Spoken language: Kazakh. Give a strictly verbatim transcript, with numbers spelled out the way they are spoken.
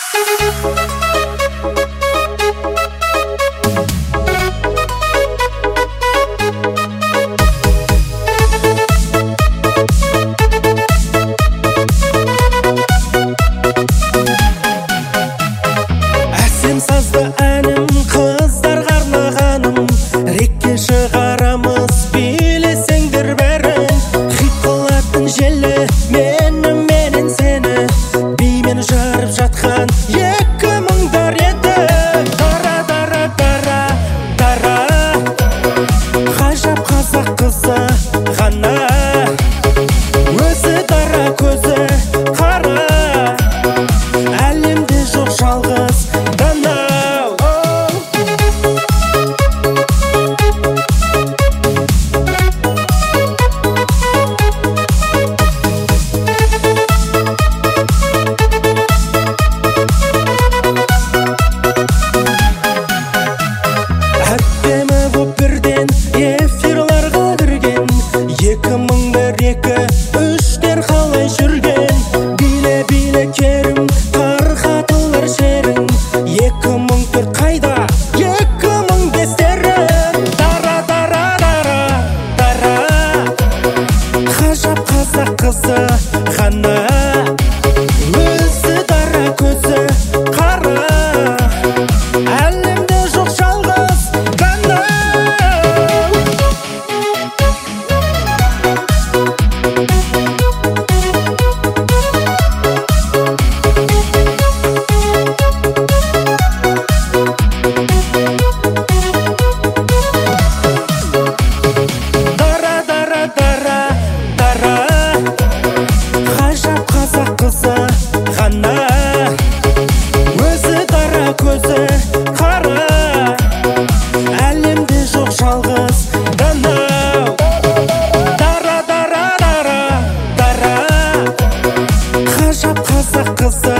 Әсем сазды әнім қыздарға арнағаным, рекке шығарамыз билесеңдер бәрін. Хит қылатын желі мені менен сені, бимен жарып жатқан екі мыңдар еді. Дара дара дара дара, ғажап қазақ қызы ғана, өзі дара көзі қара, әлемде жоқ жалғыз дана. Әдемі боп бірден эфирларға кірген, екі мың бір екі үштер қалай жүрген. Биле биле керім тарқатылар шерің, екі мың төрт қайда екі мың бестерің. Дара дара дара дара, ғажап қазақ қызы ғана, өзі дара көзі қара, әлемде жоқ жалғыз дана. Дара дара дара дара, ғажап қазақ қызы ғана, өзі дара көзі қара, әлемде жоқ жалғыз дана. Дара дара дара дара, ғажап қазақ қызы